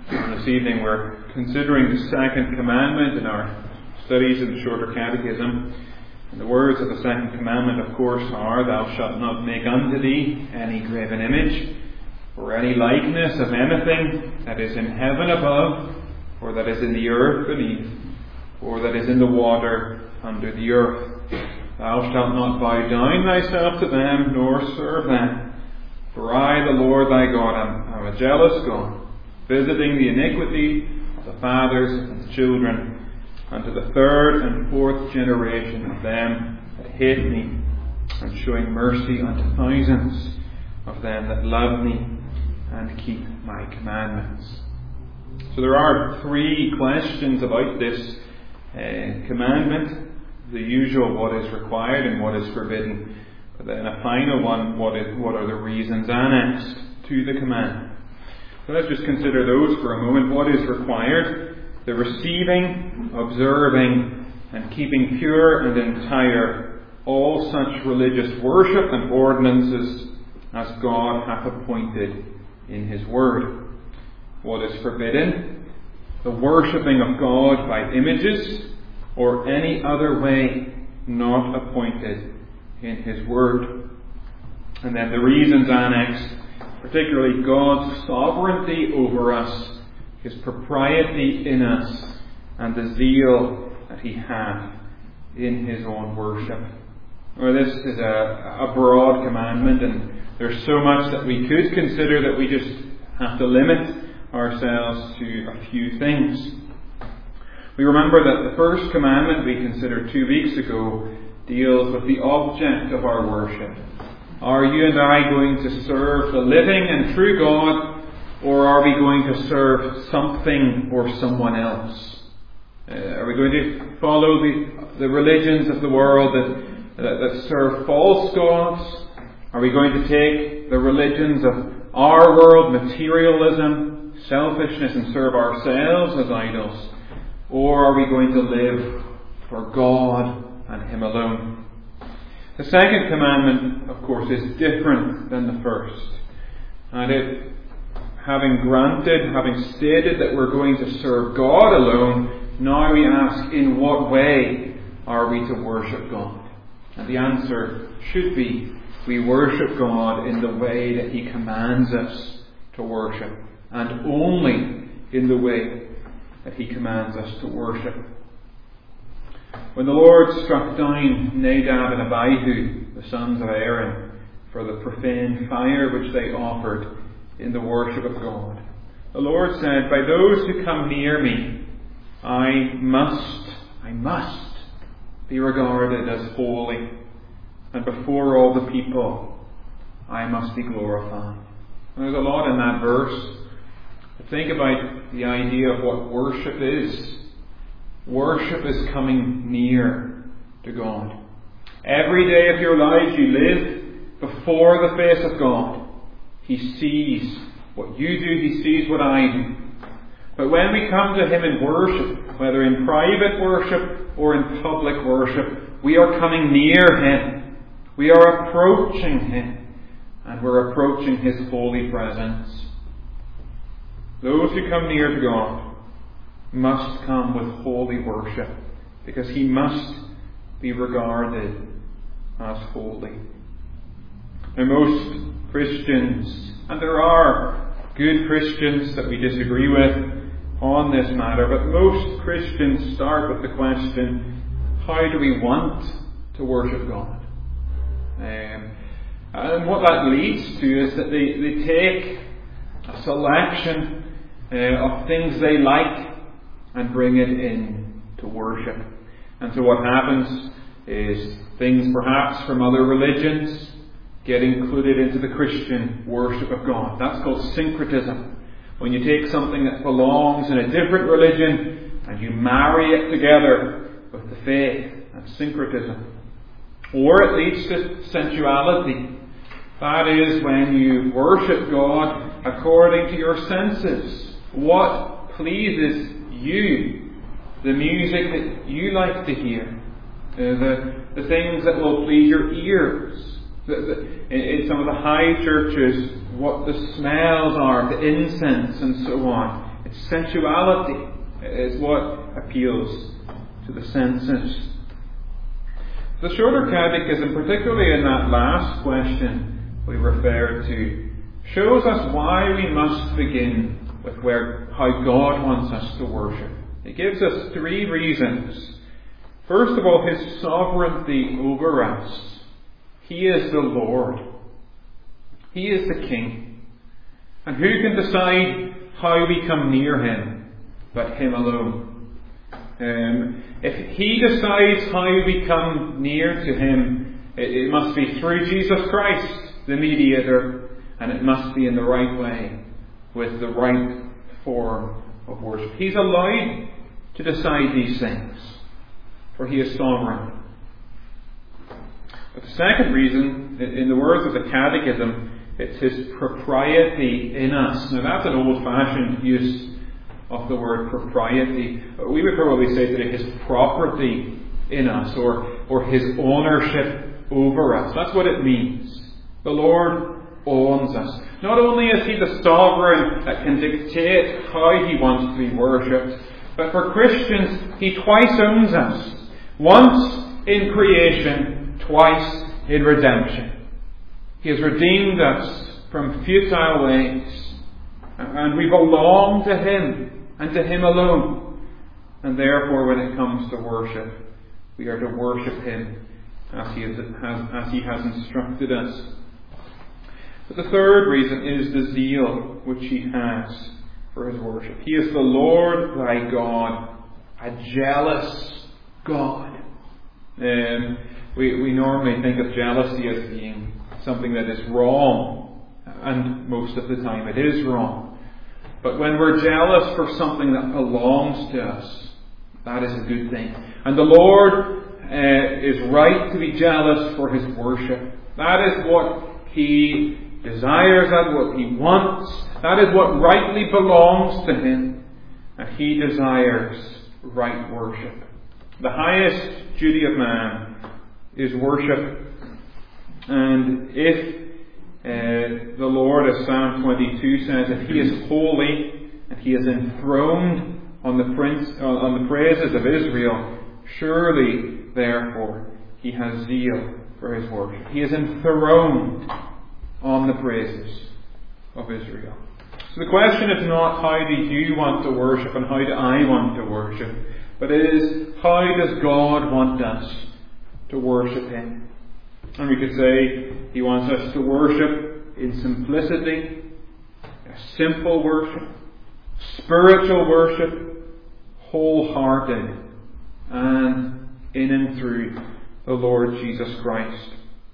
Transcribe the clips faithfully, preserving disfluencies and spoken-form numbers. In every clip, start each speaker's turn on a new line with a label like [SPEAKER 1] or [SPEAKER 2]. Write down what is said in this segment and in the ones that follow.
[SPEAKER 1] And this evening we're considering the second commandment in our studies in the Shorter Catechism. And the words of the second commandment, of course, are, "Thou shalt not make unto thee any graven image, or any likeness of anything that is in heaven above, or that is in the earth beneath, or that is in the water under the earth. Thou shalt not bow down thyself to them, nor serve them. For I, the Lord thy God, am, am a jealous God, visiting the iniquity of the fathers and the children, unto the third and fourth generation of them that hate me, and showing mercy unto thousands of them that love me and keep my commandments." So there are three questions about this uh, commandment. The usual, what is required and what is forbidden. But then a final one, what, is, what are the reasons annexed to the command. So let's just consider those for a moment. What is required? The receiving, observing, and keeping pure and entire all such religious worship and ordinances as God hath appointed in His Word. What is forbidden? The worshipping of God by images or any other way not appointed in His Word. And then the reasons annexed, particularly God's sovereignty over us, His propriety in us, and the zeal that He hath in His own worship. Well, this is a, a broad commandment, and there's so much that we could consider that we just have to limit ourselves to a few things. We remember that the first commandment we considered two weeks ago deals with the object of our worship. Are you and I going to serve the living and true God, or are we going to serve something or someone else? Uh, are we going to follow the, the religions of the world that, that, that serve false gods? Are we going to take the religions of our world, materialism, selfishness, and serve ourselves as idols? Or are we going to live for God and Him alone? The second commandment, of course, is different than the first. And it, having granted, having stated that we're going to serve God alone, now we ask, in what way are we to worship God? And the answer should be, we worship God in the way that He commands us to worship, and only in the way that He commands us to worship. When the Lord struck down Nadab and Abihu, the sons of Aaron, for the profane fire which they offered in the worship of God, the Lord said, "By those who come near me, I must, I must be regarded as holy, and before all the people, I must be glorified." And there's a lot in that verse. But think about the idea of what worship is. Worship is coming near to God. Every day of your lives you live before the face of God. He sees what you do. He sees what I do. But when we come to Him in worship, whether in private worship or in public worship, we are coming near Him. We are approaching Him. And we're approaching His holy presence. Those who come near to God must come with holy worship, because He must be regarded as holy. Now, most Christians, and there are good Christians that we disagree with on this matter, but most Christians start with the question, how do we want to worship God? Um, and what that leads to is that they, they take a selection uh, of things they like and bring it in to worship. And so what happens is things perhaps from other religions get included into the Christian worship of God. That's called syncretism. When you take something that belongs in a different religion and you marry it together with the faith, that's syncretism. Or it leads to sensuality. That is when you worship God according to your senses. What pleases you? The music that you like to hear. Uh, the, the things that will please your ears. The, the, in, in some of the high churches, what the smells are, the incense and so on. It's sensuality. It's what appeals to the senses. The Shorter Catechism, particularly in that last question we referred to, shows us why we must begin with where how God wants us to worship. It gives us three reasons. First of all, His sovereignty over us. He is the Lord. He is the King. And who can decide how we come near Him but Him alone? Um, if He decides how we come near to Him, it, it must be through Jesus Christ, the mediator, and it must be in the right way, with the right form of worship. He's allowed to decide these things, for He is sovereign. But the second reason, in the words of the Catechism, it's His propriety in us. Now that's an old-fashioned use of the word propriety. We would probably say today His property in us, or, or His ownership over us. That's what it means. The Lord owns us. Not only is He the sovereign that can dictate how He wants to be worshipped, but for Christians, He twice owns us. Once in creation, twice in redemption. He has redeemed us from futile ways, and we belong to Him and to Him alone. And therefore, when it comes to worship, we are to worship Him as He has, as He has instructed us. But the third reason is the zeal which He has for His worship. He is the Lord thy God, a jealous God. Um, we, we normally think of jealousy as being something that is wrong, and most of the time it is wrong. But when we're jealous for something that belongs to us, that is a good thing. And the Lord uh, is right to be jealous for His worship. That is what He desires, that is what He wants, that is what rightly belongs to Him, and He desires right worship. The highest duty of man is worship, and if uh, the Lord, as Psalm twenty-two says, if He is holy and He is enthroned on the prince, on the praises of Israel, surely, therefore, He has zeal for His worship. He is enthroned on the praises of Israel. So the question is not how do you want to worship and how do I want to worship, but it is how does God want us to worship Him? And we could say He wants us to worship in simplicity, a simple worship, spiritual worship, wholehearted, and in and through the Lord Jesus Christ.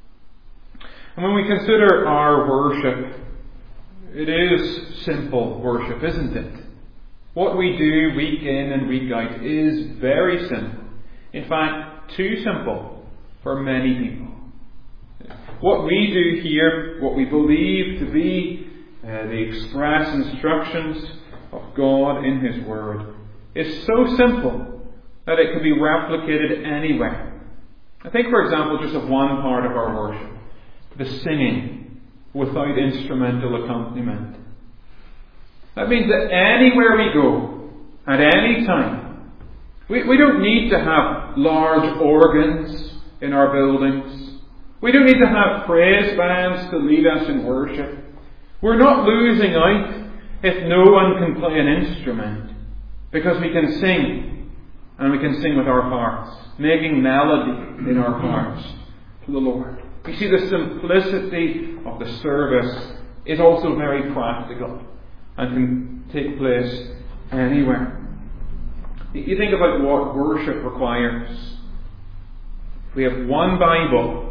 [SPEAKER 1] And when we consider our worship, it is simple worship, isn't it? What we do week in and week out is very simple. In fact, too simple for many people. What we do here, what we believe to be uh, the express instructions of God in His Word, is so simple that it can be replicated anywhere. I think, for example, just of one part of our worship, the singing without instrumental accompaniment. That means that anywhere we go, at any time, we, we don't need to have large organs in our buildings. We don't need to have praise bands to lead us in worship. We're not losing out if no one can play an instrument, because we can sing, and we can sing with our hearts, making melody in our hearts to the Lord. You see, the simplicity of the service is also very practical and can take place anywhere. You think about what worship requires. If we have one Bible,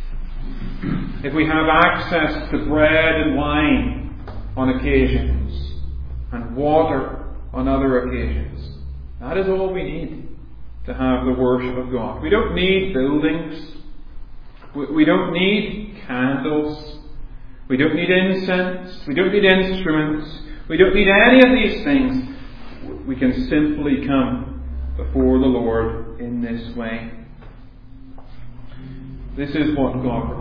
[SPEAKER 1] if we have access to bread and wine on occasions, and water on other occasions, that is all we need to have the worship of God. We don't need buildings. We don't need candles. We don't need incense. We don't need instruments. We don't need any of these things. We can simply come before the Lord in this way. This is what God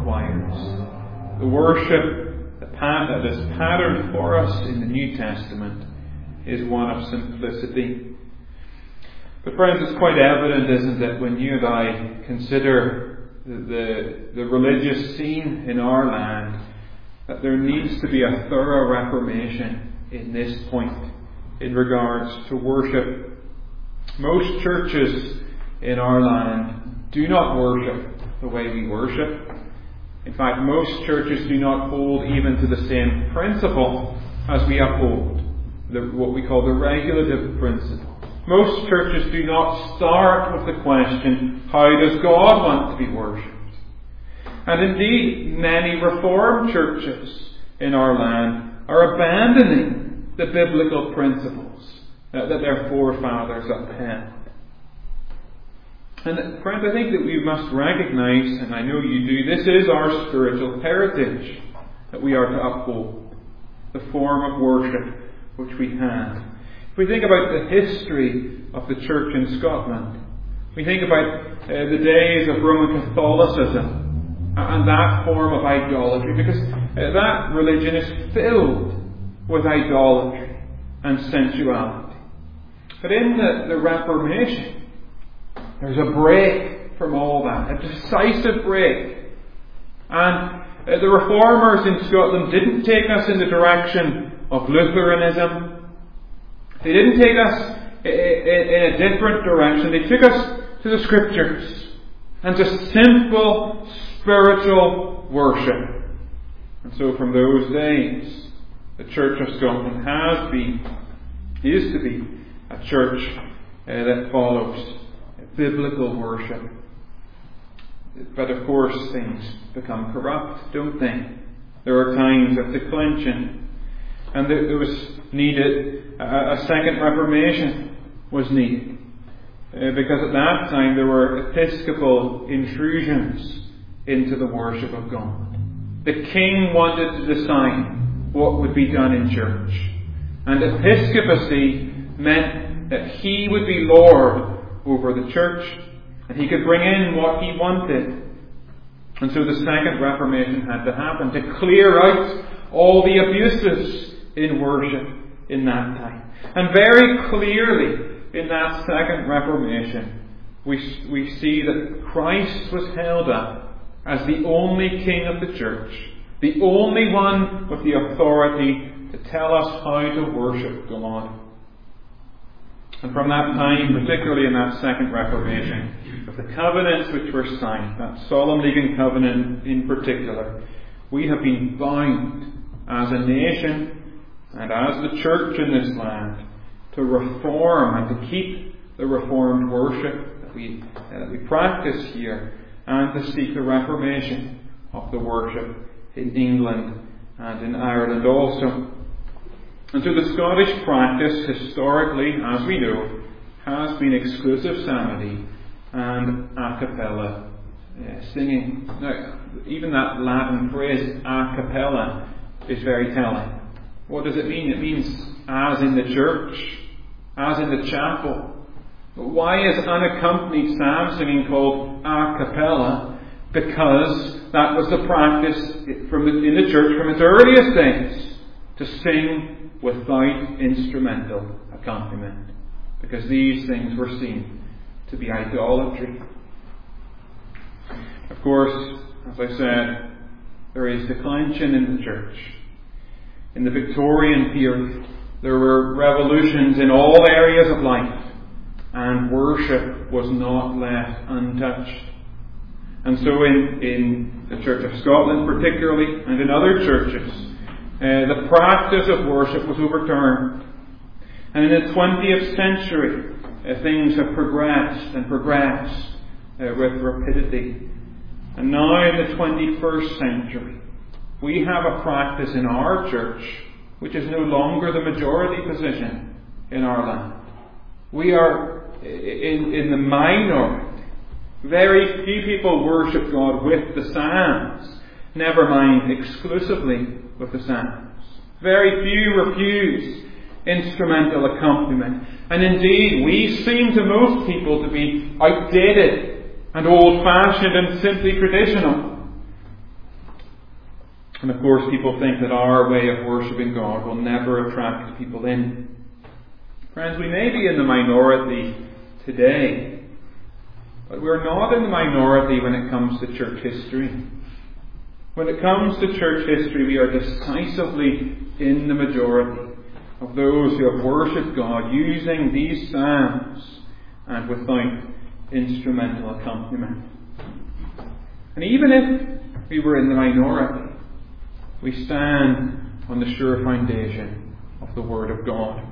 [SPEAKER 1] requires. The worship that is patterned for us in the New Testament is one of simplicity. But friends, it's quite evident, isn't it, when you and I consider the, the, the religious scene in our land, that there needs to be a thorough reformation in this point in regards to worship. Most churches in our land do not worship the way we worship. In fact, most churches do not hold even to the same principle as we uphold, the, what we call the regulative principle. Most churches do not start with the question, how does God want to be worshipped? And indeed, many Reformed churches in our land are abandoning the biblical principles that their forefathers upheld. And friends, I think that we must recognize, and I know you do, this is our spiritual heritage that we are to uphold, the form of worship which we have. If we think about the history of the church in Scotland, we think about uh, the days of Roman Catholicism and that form of idolatry, because uh, that religion is filled with idolatry and sensuality. But in the, the Reformation, there's a break from all that, a decisive break. And uh, the Reformers in Scotland didn't take us in the direction of Lutheranism. They didn't take us in a different direction. They took us to the Scriptures and to simple spiritual worship. And so from those days, the Church of Scotland has been, is to be, a church uh, that follows biblical worship. But of course things become corrupt, don't they? There are times of declension, and there was needed a second Reformation was needed, uh, because at that time there were episcopal intrusions into the worship of God. The king wanted to decide what would be done in church, and episcopacy meant that he would be Lord over the church, and he could bring in what he wanted. And so the second Reformation had to happen to clear out all the abuses in worship in that time. And very clearly in that second Reformation, we, we see that Christ was held up as the only King of the church, the only one with the authority to tell us how to worship God. And from that time, particularly in that second Reformation, with the covenants which were signed, that solemn league and covenant in particular, we have been bound as a nation and as the church in this land to reform and to keep the reformed worship that we, uh, that we practice here, and to seek the reformation of the worship in England and in Ireland also. And so the Scottish practice, historically, as we know, has been exclusive psalmody and a cappella uh, singing. Now, even that Latin phrase, a cappella, is very telling. What does it mean? It means as in the church, as in the chapel. Why is unaccompanied psalm singing called a cappella? Because that was the practice from the, in the church from its earliest days, to sing without instrumental accompaniment, because these things were seen to be idolatry. Of course, as I said, there is declension in the church. In the Victorian period, there were revolutions in all areas of life, and worship was not left untouched. And so in, in the Church of Scotland particularly, and in other churches, Uh, the practice of worship was overturned. And in the twentieth century, uh, things have progressed and progressed uh, with rapidity. And now in the twenty-first century, we have a practice in our church which is no longer the majority position in our land. We are in, in the minority. Very few people worship God with the psalms, never mind exclusively with the psalms. Very few refuse instrumental accompaniment. And indeed, we seem to most people to be outdated and old-fashioned and simply traditional. And of course, people think that our way of worshipping God will never attract people in. Friends, we may be in the minority today, but we're not in the minority when it comes to church history. When it comes to church history, we are decisively in the majority of those who have worshipped God using these psalms and without instrumental accompaniment. And even if we were in the minority, we stand on the sure foundation of the Word of God.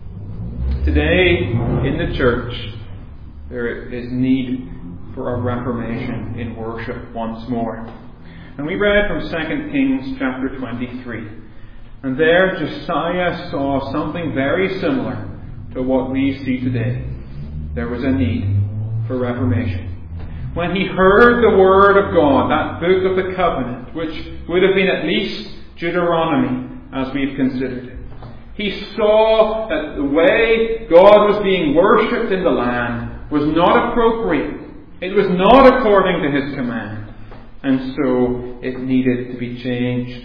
[SPEAKER 1] Today, in the church, there is need for a reformation in worship once more. And we read from Second Kings chapter twenty-three. And there Josiah saw something very similar to what we see today. There was a need for reformation. When he heard the Word of God, that book of the covenant, which would have been at least Deuteronomy, as we've considered it, he saw that the way God was being worshipped in the land was not appropriate. It was not according to His command. And so it needed to be changed.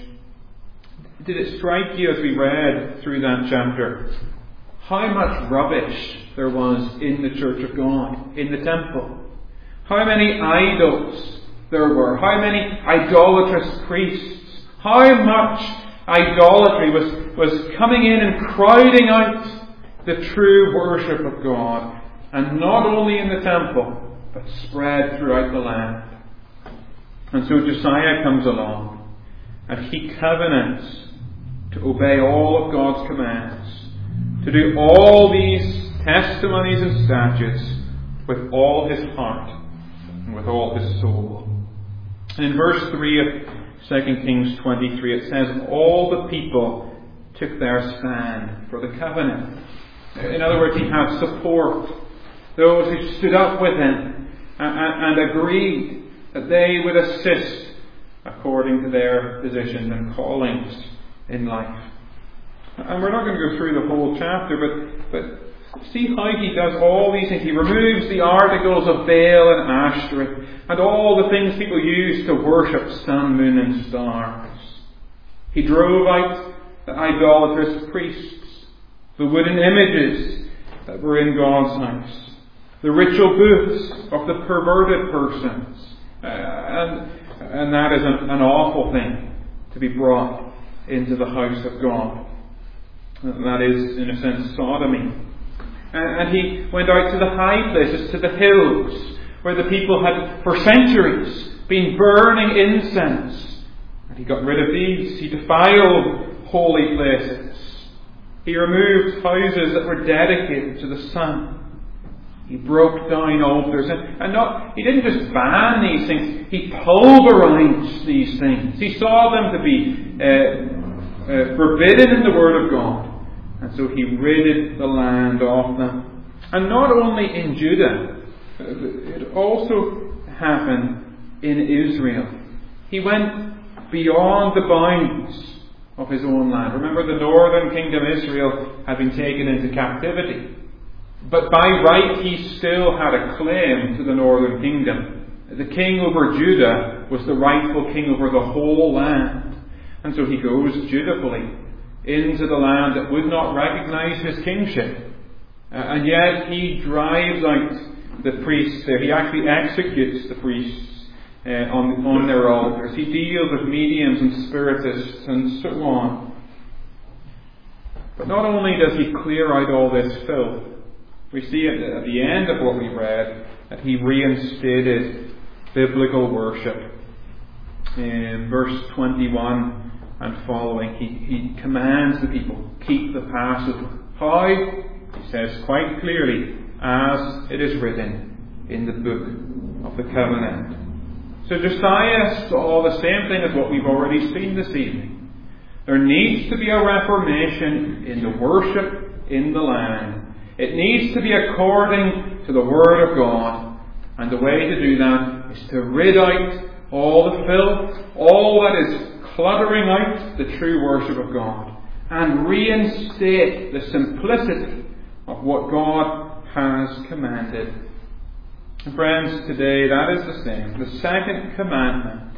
[SPEAKER 1] Did it strike you as we read through that chapter how much rubbish there was in the church of God, in the temple? How many idols there were? How many idolatrous priests? How much idolatry was, was coming in and crowding out the true worship of God, and not only in the temple, but spread throughout the land. And so Josiah comes along, and he covenants to obey all of God's commands, to do all these testimonies and statutes with all his heart and with all his soul. And in verse three of Second Kings twenty-three, it says, all the people took their stand for the covenant. In other words, he had support. Those who stood up with him and, and agreed that they would assist according to their positions and callings in life. And we're not going to go through the whole chapter, but, but see how he does all these things. He removes the articles of Baal and Ashtoreth and all the things people use to worship sun, moon and stars. He drove out the idolatrous priests, the wooden images that were in God's house, the ritual booths of the perverted persons. Uh, and, and that is an, an awful thing to be brought into the house of God. And that is, in a sense, sodomy. And, and he went out to the high places, to the hills, where the people had for centuries been burning incense. And he got rid of these. He defiled holy places. He removed houses that were dedicated to the sun. He broke down altars. And, and not, he didn't just ban these things, he pulverized these things. He saw them to be uh, uh, forbidden in the Word of God. And so he ridded the land of them. And not only in Judah, it also happened in Israel. He went beyond the bounds of his own land. Remember, the northern kingdom Israel had been taken into captivity. But by right he still had a claim to the northern kingdom. The king over Judah was the rightful king over the whole land. And so he goes dutifully into the land that would not recognize his kingship. Uh, and yet he drives out the priests there. He actually executes the priests uh, on, on their altars. He deals with mediums and spiritists and so on. But not only does he clear out all this filth, we see at the, at the end of what we read that he reinstated biblical worship. In verse twenty-one and following, he, he commands the people, keep the Passover. How? He says quite clearly, as it is written in the book of the covenant. So Josiah saw the same thing as what we've already seen this evening. There needs to be a reformation in the worship in the land. It needs to be according to the Word of God. And the way to do that is to rid out all the filth, all that is cluttering out the true worship of God, and reinstate the simplicity of what God has commanded. And friends, today that is the same. The second commandment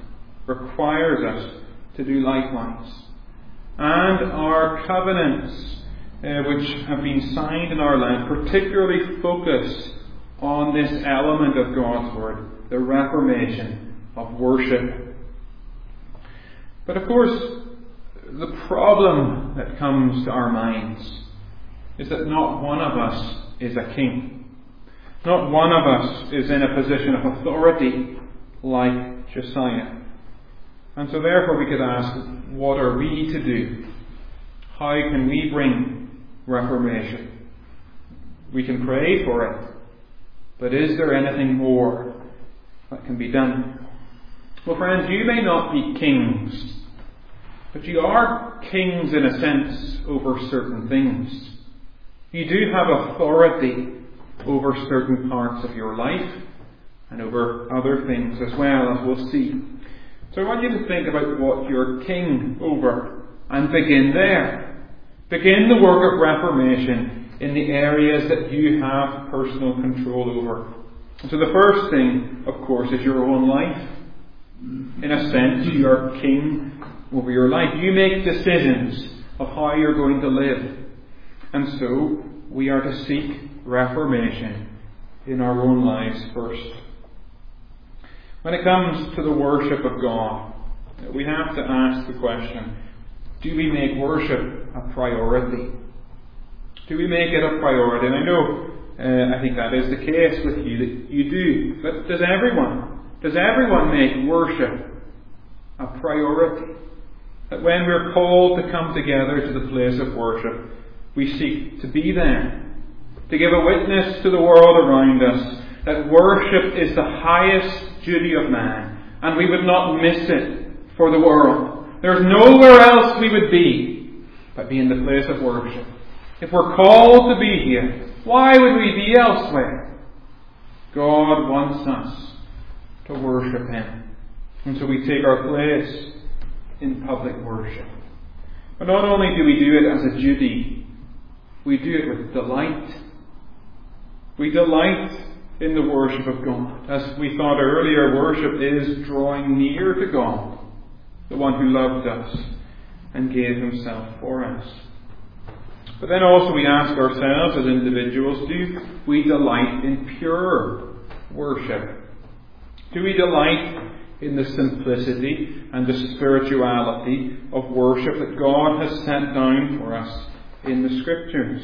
[SPEAKER 1] requires us to do likewise. And our covenants uh, which have been signed in our land particularly focus on this element of God's Word, the reformation of worship. But of course, the problem that comes to our minds is that not one of us is a king. Not one of us is in a position of authority like Josiah. And so therefore we could ask, what are we to do? How can we bring reformation? We can pray for it, but is there anything more that can be done? Well, friends, you may not be kings, but you are kings in a sense over certain things. You do have authority over certain parts of your life and over other things as well, as we'll see. So I want you to think about what you're king over and begin there. Begin the work of reformation in the areas that you have personal control over. So the first thing, of course, is your own life. In a sense, you are king over your life. You make decisions of how you're going to live. And so we are to seek reformation in our own lives first. When it comes to the worship of God, we have to ask the question, do we make worship a priority? Do we make it a priority? And I know, uh, I think that is the case with you, that you do. But does everyone? Does everyone make worship a priority? That when we're called to come together to the place of worship, we seek to be there, to give a witness to the world around us that worship is the highest duty of man, and we would not miss it for the world. There's nowhere else we would be but be in the place of worship. If we're called to be here, why would we be elsewhere? God wants us to worship Him. And so we take our place in public worship. But not only do we do it as a duty, we do it with delight. We delight in the worship of God. As we thought earlier, worship is drawing near to God, the one who loved us and gave Himself for us. But then also we ask ourselves as individuals, do we delight in pure worship? Do we delight in the simplicity and the spirituality of worship that God has set down for us in the Scriptures?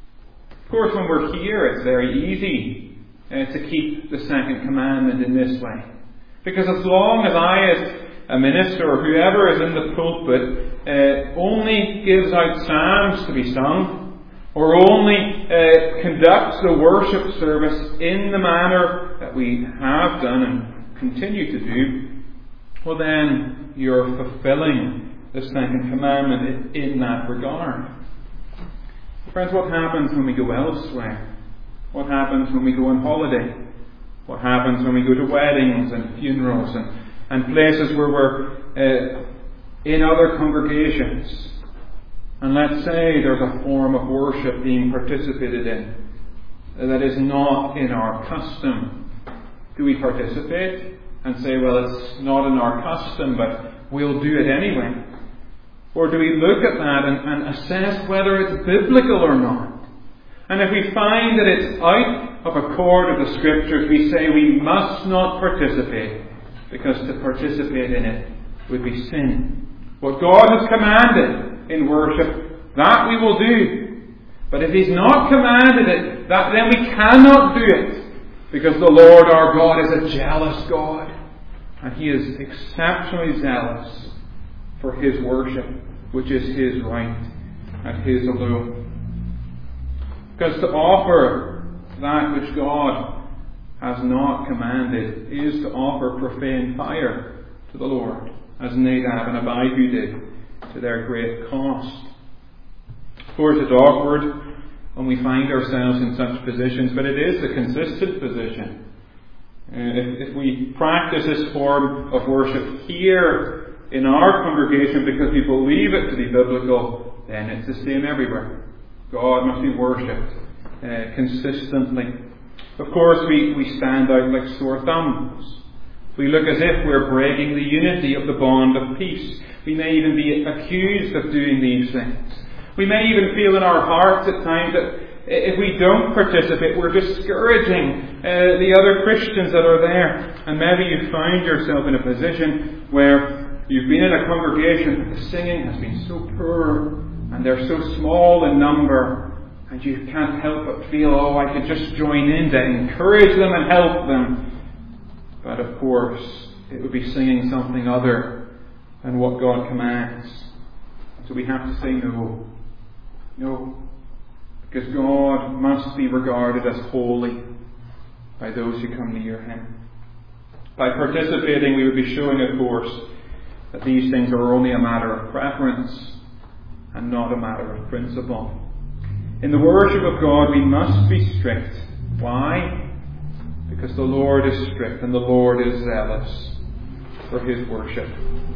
[SPEAKER 1] Of course, when we're here, it's very easy uh, to keep the second commandment in this way. Because as long as I, as a minister or whoever is in the pulpit, uh, only gives out psalms to be sung, or only uh, conducts the worship service in the manner that we have done and continue to do, well then you're fulfilling the second commandment in that regard. Friends, what happens when we go elsewhere? What happens when we go on holiday? What happens when we go to weddings and funerals and, and places where we're uh, in other congregations? And let's say there's a form of worship being participated in that is not in our custom. Do we participate and say, well, it's not in our custom, but we'll do it anyway? Or do we look at that and, and assess whether it's biblical or not? And if we find that it's out of accord with the Scriptures, we say we must not participate, because to participate in it would be sin. What God has commanded in worship, that we will do. But if He's not commanded it, that then we cannot do it, because the Lord our God is a jealous God, and He is exceptionally zealous for His worship, which is His right and His alone. Because to offer that which God has not commanded is to offer profane fire to the Lord, as Nadab and Abihu did, to their great cost. Of course, it's awkward when we find ourselves in such positions, but it is the consistent position. Uh, if, if we practice this form of worship here in our congregation because we believe it to be biblical, then it's the same everywhere. God must be worshipped uh, consistently. Of course, we, we stand out like sore thumbs. We look as if we're breaking the unity of the bond of peace. We may even be accused of doing these things. We may even feel in our hearts at times that if we don't participate, we're discouraging uh, the other Christians that are there. And maybe you find yourself in a position where you've been in a congregation, the singing has been so poor, and they're so small in number, and you can't help but feel, oh, I could just join in to encourage them and help them. But of course, it would be singing something other than what God commands. So we have to say no. No. Because God must be regarded as holy by those who come near Him. By participating, we would be showing, of course, that these things are only a matter of preference and not a matter of principle. In the worship of God, we must be strict. Why? Because the Lord is strict and the Lord is zealous for His worship.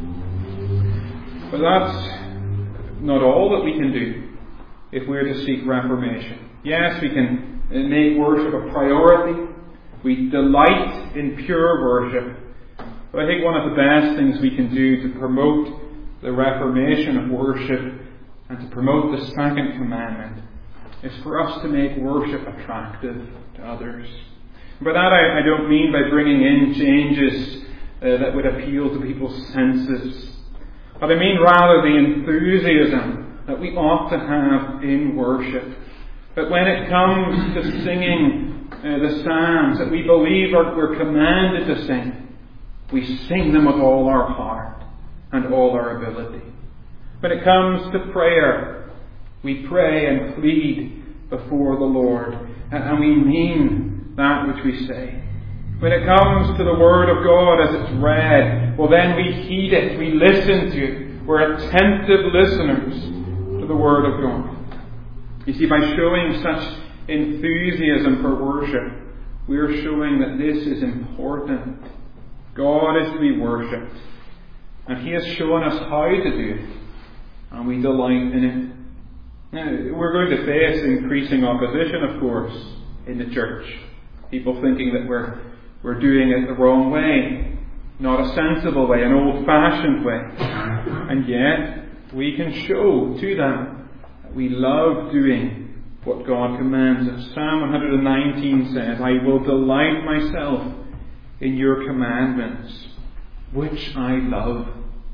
[SPEAKER 1] But that's not all that we can do if we're to seek reformation. Yes, we can make worship a priority. We delight in pure worship. But I think one of the best things we can do to promote the reformation of worship and to promote the second commandment is for us to make worship attractive to others. And by that I, I don't mean by bringing in changes uh, that would appeal to people's senses. But I mean rather the enthusiasm that we ought to have in worship. That when it comes to singing uh, the psalms that we believe are, we're commanded to sing, we sing them with all our heart and all our ability. When it comes to prayer, we pray and plead before the Lord, and, and we mean that which we say. When it comes to the Word of God as it's read, well then we heed it, we listen to it. We're attentive listeners to the Word of God. You see, by showing such enthusiasm for worship, we are showing that this is important. God is to be worshipped, and He has shown us how to do it, and we delight in it. Now, we're going to face increasing opposition, of course, in the church. People thinking that we're we're doing it the wrong way, not a sensible way, an old-fashioned way. And yet, we can show to them that we love doing what God commands us. Psalm one nineteen says, I will delight myself in your commandments, which I love.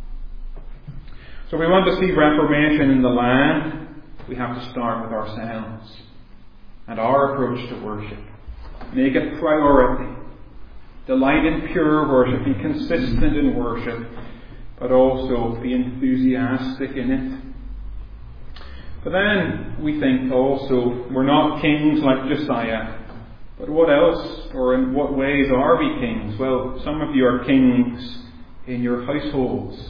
[SPEAKER 1] So we want to see reformation in the land. We have to start with ourselves and our approach to worship. Make it priority. Delight in pure worship. Be consistent in worship, but also be enthusiastic in it. But then we think also we're not kings like Josiah. But what else, or in what ways are we kings? Well, some of you are kings in your households.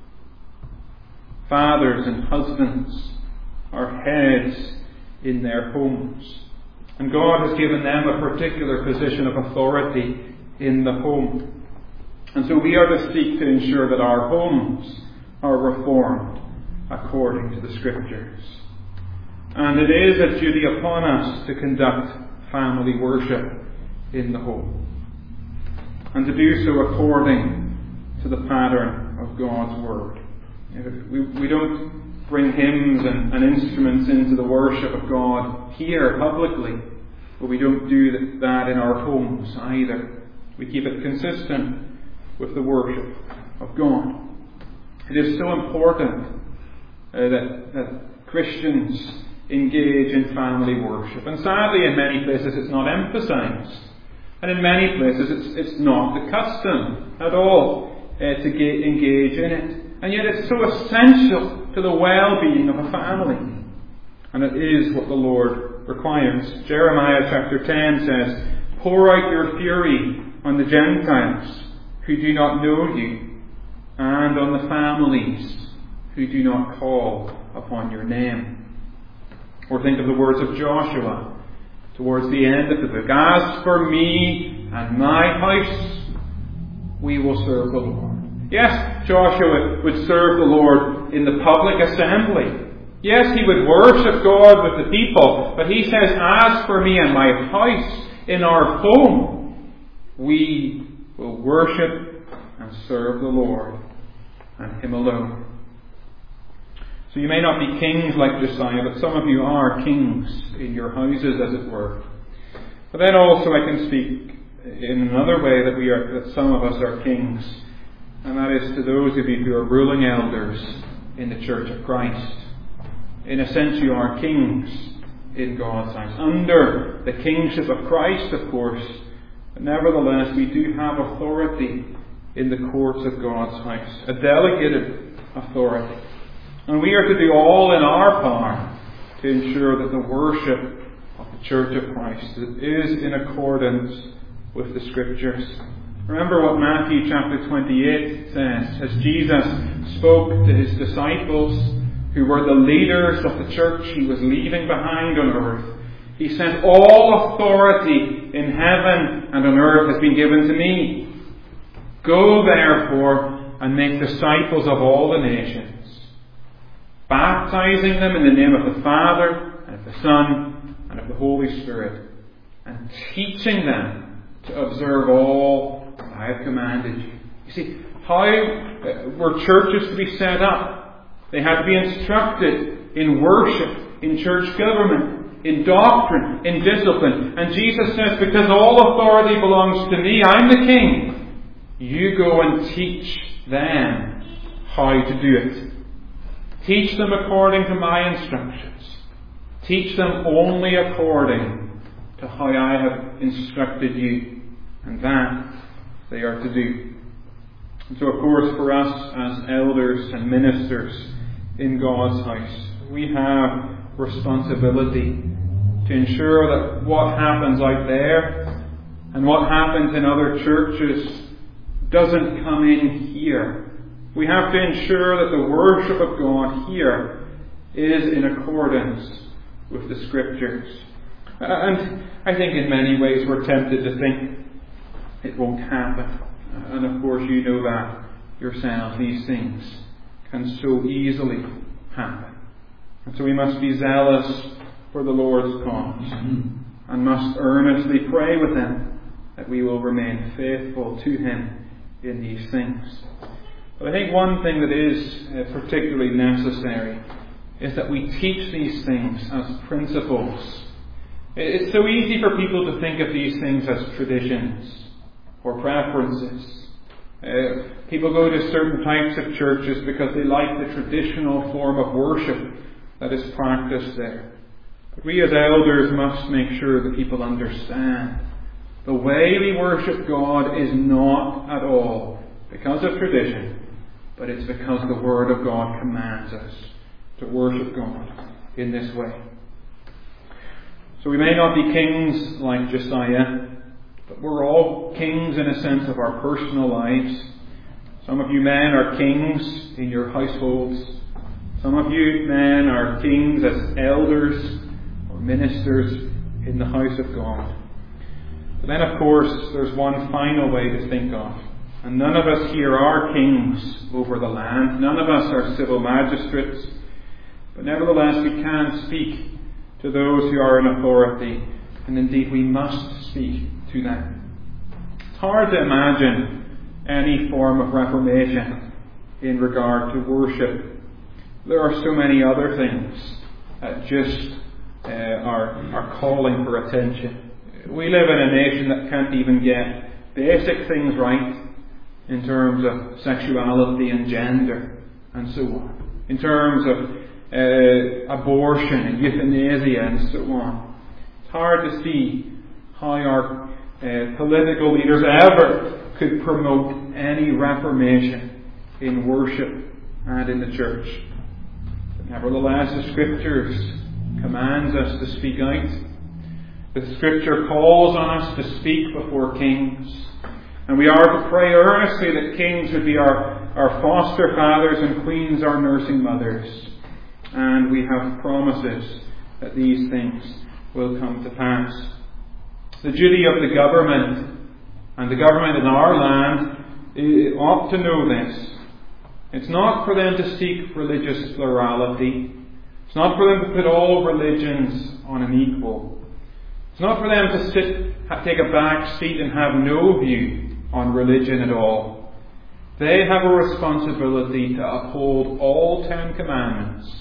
[SPEAKER 1] Fathers and husbands are heads in their homes. And God has given them a particular position of authority in the home. And so we are to seek to ensure that our homes are reformed according to the Scriptures. And it is a duty upon us to conduct family worship in the home, and to do so according to the pattern of God's Word. We, we don't bring hymns and, and instruments into the worship of God here publicly, but we don't do that in our homes either. We keep it consistent with the worship of God. It is so important uh, that, that Christians engage in family worship. And sadly, in many places it's not emphasized. And in many places it's, it's not the custom at all uh, to get, engage in it. And yet it's so essential to the well-being of a family. And it is what the Lord requires. Jeremiah chapter ten says, pour out your fury on the Gentiles who do not know you, and on the families who do not call upon your name. Or think of the words of Joshua towards the end of the book. As for me and my house, we will serve the Lord. Yes, Joshua would serve the Lord in the public assembly. Yes, he would worship God with the people. But he says, as for me and my house, in our home, we will worship and serve the Lord and Him alone. So you may not be kings like Josiah, but some of you are kings in your houses, as it were. But then also I can speak in another way that we are, that some of us are kings, and that is to those of you who are ruling elders in the Church of Christ. In a sense, you are kings in God's house, under the kingship of Christ, of course. But nevertheless, we do have authority in the courts of God's house, a delegated authority. And we are to do all in our power to ensure that the worship of the Church of Christ is in accordance with the Scriptures. Remember what Matthew chapter twenty-eight says, as Jesus spoke to his disciples, who were the leaders of the church he was leaving behind on earth. He said, "All authority in heaven and on earth has been given to me. Go therefore and make disciples of all the nations, baptizing them in the name of the Father and of the Son and of the Holy Spirit, and teaching them to observe all that I have commanded you." You see, how were churches to be set up? They had to be instructed in worship, in church government, in doctrine, in discipline. And Jesus says, because all authority belongs to me, I'm the king, you go and teach them how to do it. Teach them according to my instructions. Teach them only according to how I have instructed you. And that they are to do. And so, of course, for us as elders and ministers in God's house, we have responsibility to ensure that what happens out there and what happens in other churches doesn't come in here. We have to ensure that the worship of God here is in accordance with the Scriptures. And I think in many ways we're tempted to think it won't happen. And of course you know that yourselves. These things can so easily happen. And so we must be zealous for the Lord's cause and must earnestly pray with Him that we will remain faithful to Him in these things. But I think one thing that is uh, particularly necessary is that we teach these things as principles. It's so easy for people to think of these things as traditions or preferences. Uh, people go to certain types of churches because they like the traditional form of worship that is practiced there. But we as elders must make sure that people understand the way we worship God is not at all because of tradition, but it's because the Word of God commands us to worship God in this way. So we may not be kings like Josiah, but we're all kings in a sense of our personal lives. Some of you men are kings in your households. Some of you men are kings as elders or ministers in the house of God. But then, of course, there's one final way to think of. And none of us here are kings over the land. None of us are civil magistrates. But nevertheless, we can speak to those who are in authority. And indeed, we must speak to them. It's hard to imagine any form of reformation in regard to worship. There are so many other things that just uh, are, are calling for attention. We live in a nation that can't even get basic things right in terms of sexuality and gender and so on. In terms of uh, abortion and euthanasia and so on. It's hard to see how our uh, political leaders ever could promote any reformation in worship and in the church. But nevertheless, the Scriptures commands us to speak out. The Scripture calls on us to speak before kings. And we are to pray earnestly that kings would be our, our foster fathers and queens our nursing mothers. And we have promises that these things will come to pass. The duty of the government, and the government in our land, ought to know this. It's not for them to seek religious plurality. It's not for them to put all religions on an equal. It's not for them to sit, take a back seat and have no view on religion at all. They have a responsibility to uphold all Ten Commandments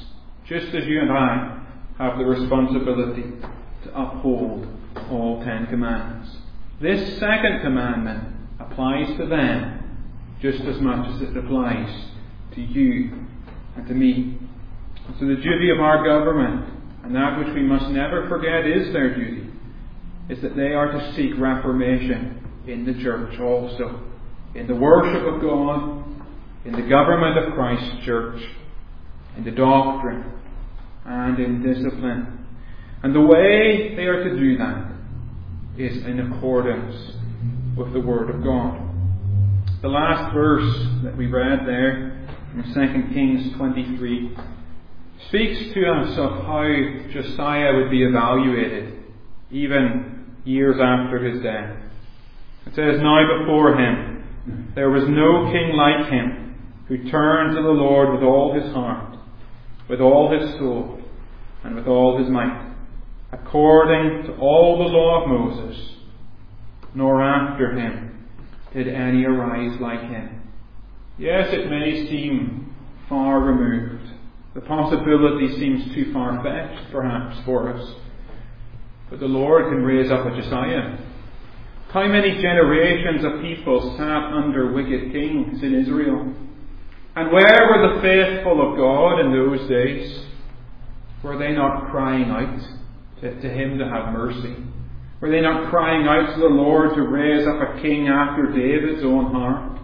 [SPEAKER 1] just as you and I have the responsibility to uphold all Ten Commandments. This second commandment applies to them just as much as it applies to you and to me. And so the duty of our government, and that which we must never forget is their duty, is that they are to seek reformation in the church also, in the worship of God, in the government of Christ's church, in the doctrine, and in discipline. And the way they are to do that is in accordance with the Word of God. The last verse that we read there in Second Kings twenty-three speaks to us of how Josiah would be evaluated even years after his death. It says, "Now before him there was no king like him, who turned to the Lord with all his heart, with all his soul, and with all his might, according to all the law of Moses, nor after him did any arise like him." Yes, it may seem far removed. The possibility seems too far-fetched, perhaps, for us. But the Lord can raise up a Josiah. How many generations of people sat under wicked kings in Israel? And where were the faithful of God in those days? Were they not crying out to, to Him to have mercy? Were they not crying out to the Lord to raise up a king after David's own heart?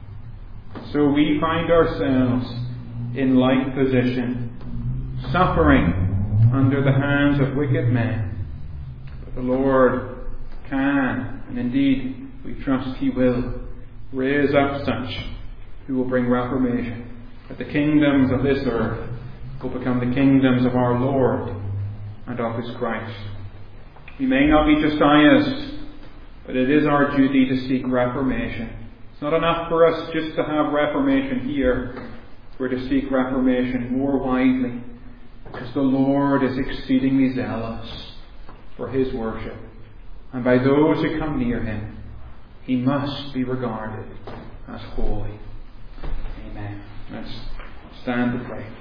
[SPEAKER 1] So we find ourselves in like position, suffering under the hands of wicked men. But the Lord can, and indeed we trust He will, raise up such who will bring reformation, that the kingdoms of this earth will become the kingdoms of our Lord and of His Christ. We may not be Josiahs, but it is our duty to seek reformation. It's not enough for us just to have reformation here. We're to seek reformation more widely, because the Lord is exceedingly zealous for His worship. And by those who come near Him, He must be regarded as holy. Amen. Let's stand to pray.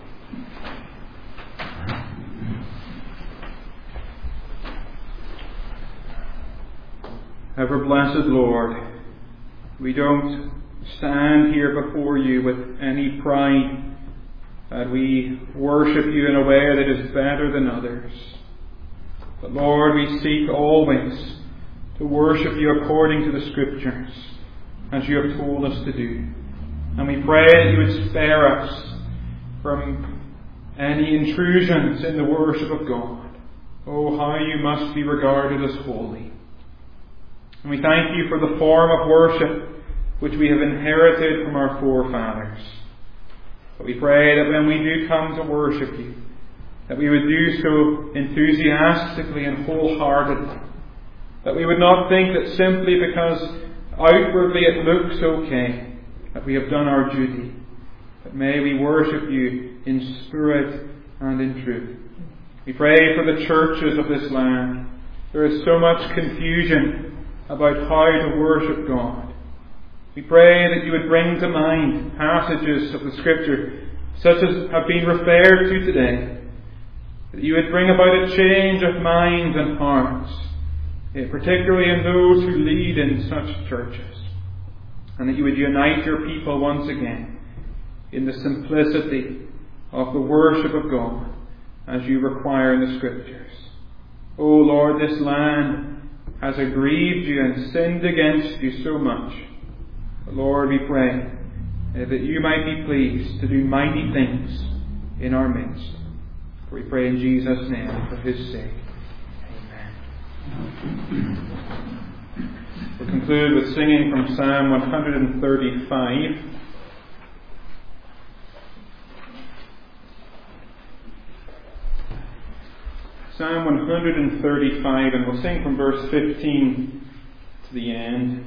[SPEAKER 1] Ever blessed Lord, we don't stand here before You with any pride that we worship You in a way that is better than others. But Lord, we seek always to worship You according to the Scriptures, as You have told us to do. And we pray that You would spare us from any intrusions in the worship of God. Oh, how You must be regarded as holy. And we thank You for the form of worship which we have inherited from our forefathers. But we pray that when we do come to worship You, that we would do so enthusiastically and wholeheartedly. That we would not think that simply because outwardly it looks okay, that we have done our duty. But may we worship You in spirit and in truth. We pray for the churches of this land. There is so much confusion about how to worship God. We pray that You would bring to mind passages of the Scripture such as have been referred to today. That You would bring about a change of minds and hearts, particularly in those who lead in such churches. And that You would unite Your people once again in the simplicity of the worship of God as You require in the Scriptures. O Lord, this land has aggrieved You and sinned against You so much. But Lord, we pray that You might be pleased to do mighty things in our midst. For we pray in Jesus' name for His sake. Amen. We'll conclude with singing from Psalm one thirty-five. Psalm one thirty-five, and we'll sing from verse fifteen to the end.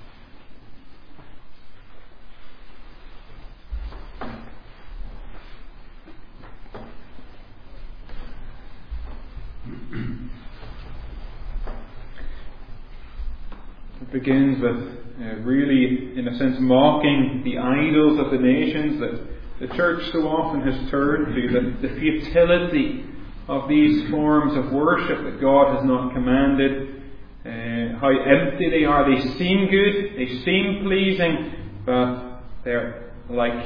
[SPEAKER 1] It begins with uh, really, in a sense, mocking the idols of the nations that the church so often has turned to, the, the futility of these forms of worship that God has not commanded, uh, how empty they are. They seem good, they seem pleasing, but they're like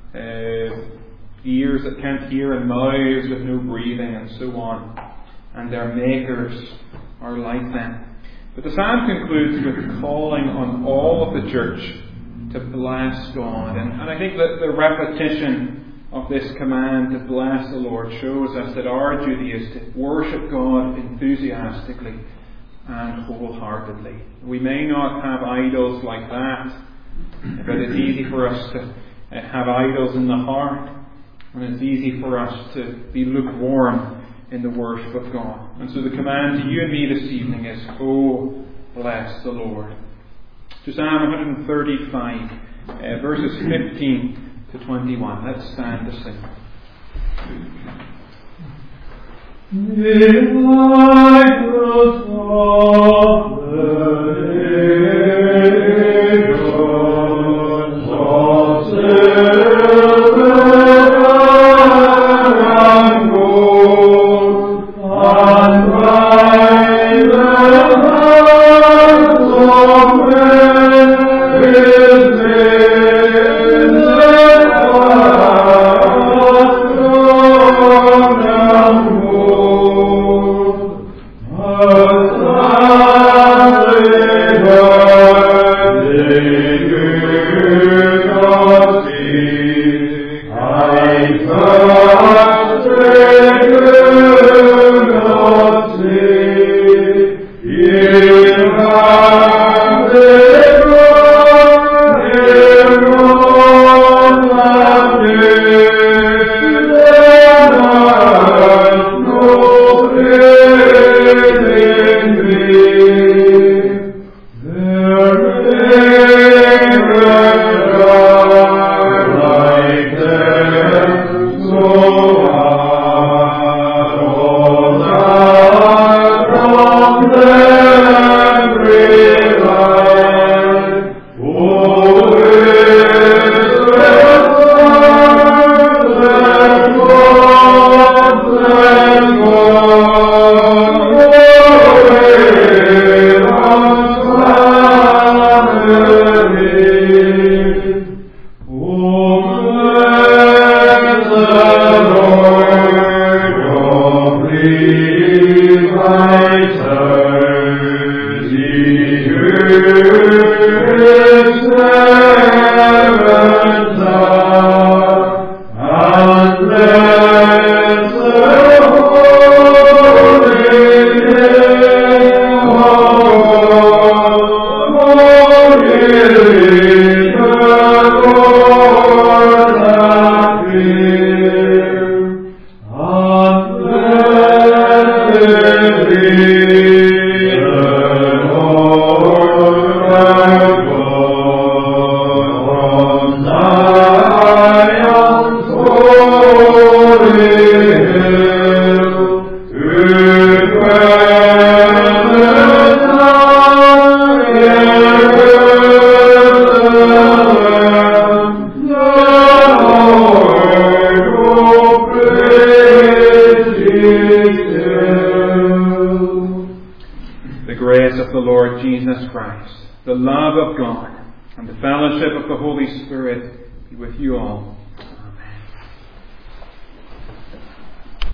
[SPEAKER 1] uh, ears that can't hear and mouths with no breathing and so on. And their makers are like them. But the psalm concludes with calling on all of the church to bless God. And, and I think that the repetition of this command to bless the Lord shows us that our duty is to worship God enthusiastically and wholeheartedly. We may not have idols like that, but it's easy for us to have idols in the heart, and it's easy for us to be lukewarm in the worship of God. And so the command to you and me this evening is, oh, bless the Lord. To Psalm one thirty-five, uh, verses fifteen to twenty-one. Let's stand to sing. The love of God and the fellowship of the Holy Spirit be with you all.